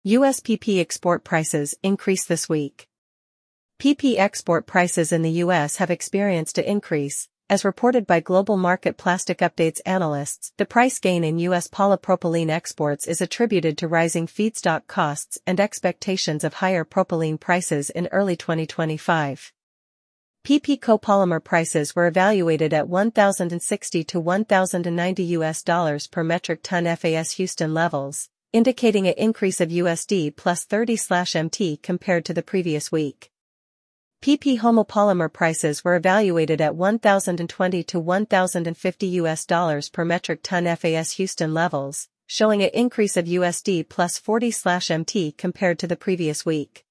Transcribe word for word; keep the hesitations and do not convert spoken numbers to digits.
U S P P export prices increase this week. P P export prices in the U S have experienced an increase, as reported by Global Market Plastic Updates analysts. The price gain in U S polypropylene exports is attributed to rising feedstock costs and expectations of higher propylene prices in early twenty twenty-five. P P copolymer prices were evaluated at one thousand sixty to one thousand ninety U S dollars per metric ton F A S Houston levels, indicating an increase of U S D plus thirty M T compared to the previous week. P P homopolymer prices were evaluated at one thousand twenty to one thousand fifty U S dollars per metric ton F A S Houston levels, showing an increase of U S D plus forty M T compared to the previous week.